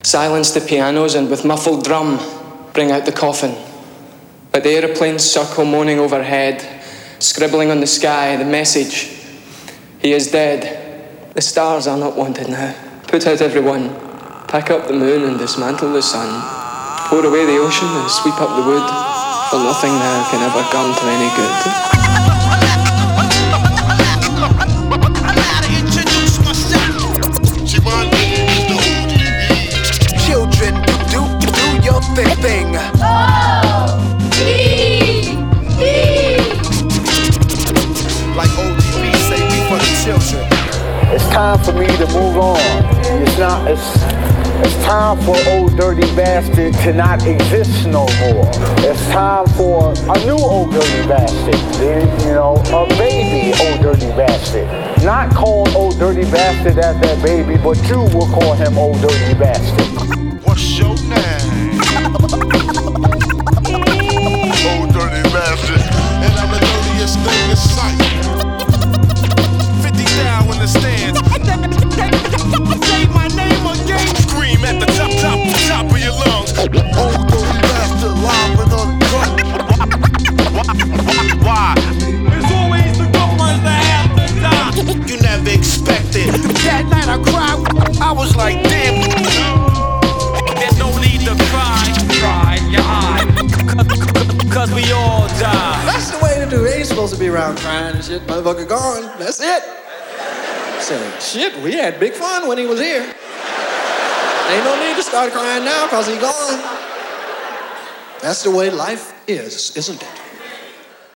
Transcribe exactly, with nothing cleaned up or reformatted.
Silence the pianos and with muffled drum bring out the coffin. Let the aeroplanes circle moaning overhead, scribbling on the sky the message: he is dead. The stars are not wanted now. Put out everyone, pack up the moon and dismantle the sun. Pour away the ocean and sweep up the wood, for nothing now can ever come to any good. Children, do, do your thing. O D B. Like O D B say, we for the children. It's time for me to move on. It's not. It's. It's time for Old Dirty Bastard to not exist no more. It's time for a new Old Dirty Bastard. You know, a baby Old Dirty Bastard. Not called Old Dirty Bastard as that baby, but you will call him Old Dirty Bastard. What's your name? Old Dirty Bastard. And I'm the dirtiest thing in sight. fifty down in the stands. Say my name again. Scream at the top, top, top of your lungs. Old Dirty Bastard, live and uncut. Why? There's always the good ones that have to die. You never expected. That night I cried. I was like, damn. There's no need to cry. Cry in your eye. Cause we all die. That's the way to do it. Ain't supposed to be around crying and shit. Motherfucker gone. That's it. So, shit, we had big fun when he was here. Ain't no need to start crying now because he gone. That's the way life is, isn't it?